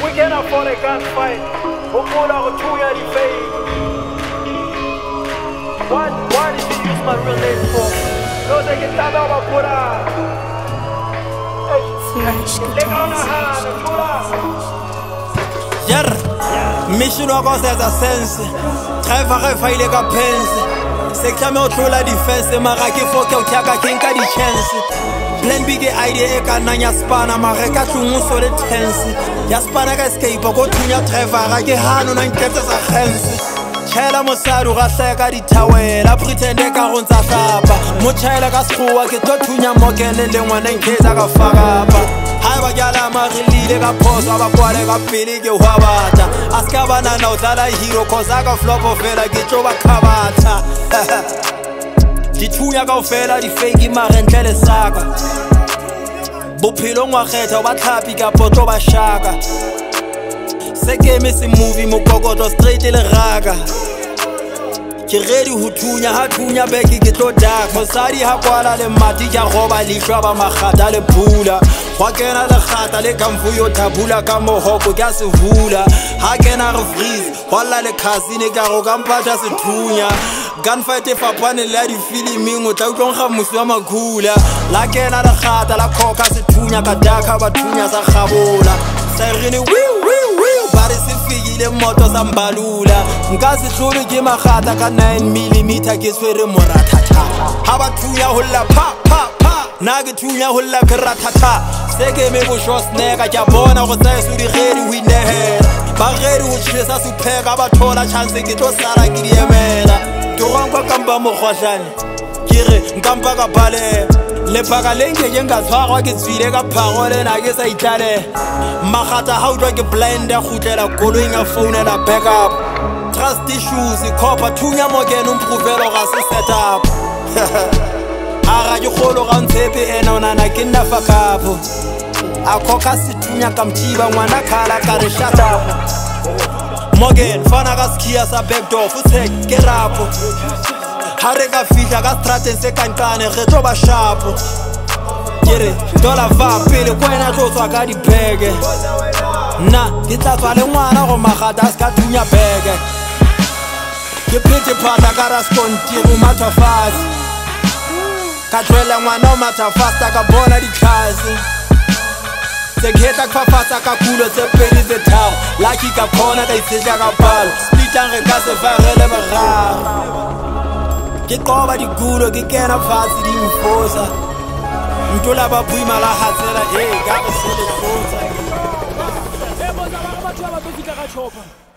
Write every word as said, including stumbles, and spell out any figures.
we can't afford a gunfight. We'll pull out two year fade. What, what did you use my real name for? No, they get that over put out. Yer, mission wa go setsa sense. Driver ge faile ka pense. Sector me o tlola defense mara ke foke o tshaka ke nka di chance. Plan B ke idea e ka nanya spana mara ka tlungu so le tense. Ya spana ka escape go thunya driver ga ke hano na nketsa sa gense. Chela mosadi ga seka di thawela pretend ka go ntsa hlapa. Mo chela ka sekgowa ke tlo thunya mokele le ngwana nketsa ka fakapa. Hai ba jala marilile ka phosa ba kwale ka pele ke hwa bata. Aska bana na udlala hero cause aka flop ofela ke tlo ba khabatha. Dithunya ka ofela di fake mare ntle le saka. Bophelo ngwa kgetha ba tlhapi ka potlo ba shaka. Se game se movie mo kokoto straight le raga. Ke ready ho thunya ha thunya beke ke tlo daka. Mosadi ha kwala le mati ja roba lihlo ba magata le phula. Wa kena le gata le kamfu yo tabula ka mohoko ka se vula. Ha kena re freeze wala le casino ka go kampatha se thunya. Gunfight e fapane le di filming o tla utlong ga musi wa makula. La kena le gata la khoka se thunya ka daka ba thunya sa gabola. Serene wiu wiu wiu bari se figile moto sa mbalula. Nka se tlholo ke magata ka nine millimeter ke swere moratata. Ha ba thunya holla pa pa pa na ke thunya holla kratata. Se ke me bo short snake ka bona go tsaya su di gedi we nehe. Ba gedi ho tshesa su pheka ba thola chance ke tlo sala ke di emela. Ke rongwa kamba mo khohlane ke re nkampa ka bale. Le baka lenge ke nga tshwarwa ke tswile ka phagole na ke sa itlale. Magata ha o twa ke blind ya khutlela koloing ya phone la backup. Trust issuesikopa thunya mo ke no improvelo ga se set up. Aga ke kholo ga ntshepe ena ona na ke nna fakapo. A khoka situnya ka mthiba ngwana khala ka re shut up. Morgan fana ka skia sa backdoor futhe ke rapo. Ha re ka fihla ka straten se kankane re tlo ba shapo. Kere dola va pele kwena tlo tswa ka di bege. Na ke tla tswa le ngwana go magata ska thunya bege. Ke phete phata ka ra skonti go matha fast. Ka tloela ngwana o matha fast ka bona di class. Se kheta ka fasa ka kulo tse pedi tse thao. Lucky ka khona ka itsetsa ka palo. Splitang re ka se farele bararo. Ke qoba dikulo ke kena fatshe di mfosa. Ntola ba buima la hatsela e ka se le khotsa. E bona ba batho ba tlo fika ka chopa.